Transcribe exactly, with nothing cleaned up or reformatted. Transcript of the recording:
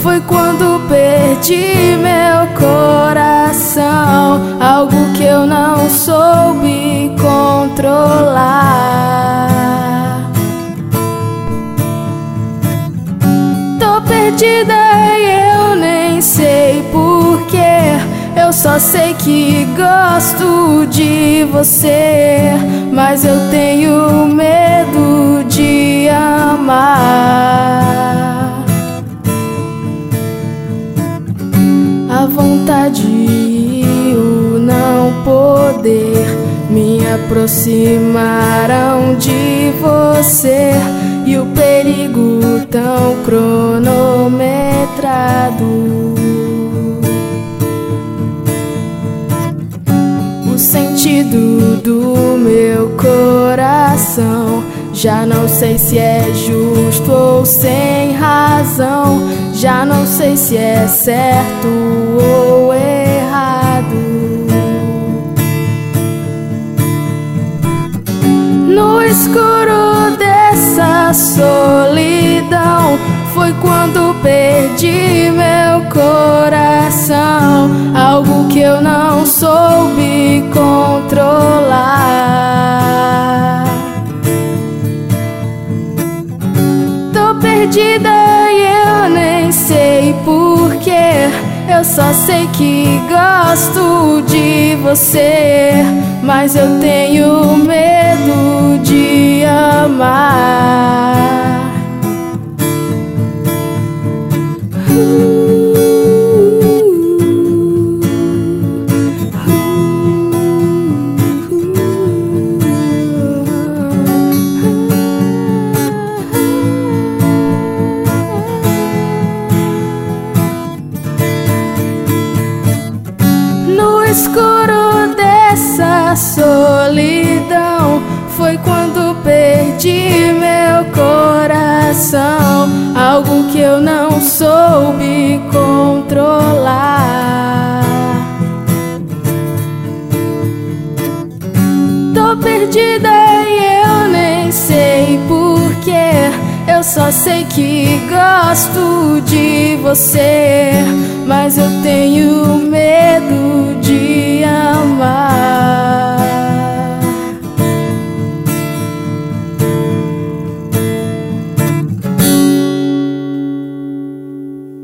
foi quando perdi meu coração, algo que eu não soube controlar. Tô perdida e eu nem sei porquê, eu só sei que gosto de você, mas eu tenho medo de amar. A vontade e o não poder me aproximaram de você, e o perigo tão cronometrado. O sentido do meu coração, já não sei se é justo ou sem razão, já não sei se é certo ou errado. No escuro dessa solidão, foi quando perdi meu coração, algo que eu não soube controlar. Tô perdida e eu nem sei porquê, eu só sei que gosto de você, mas eu tenho medo de amar. No escuro dessa solidão, foi quando perdi meu coração, algo que eu não soube controlar. Tô perdida e eu nem sei porquê, eu só sei que gosto de você, mas eu tenho medo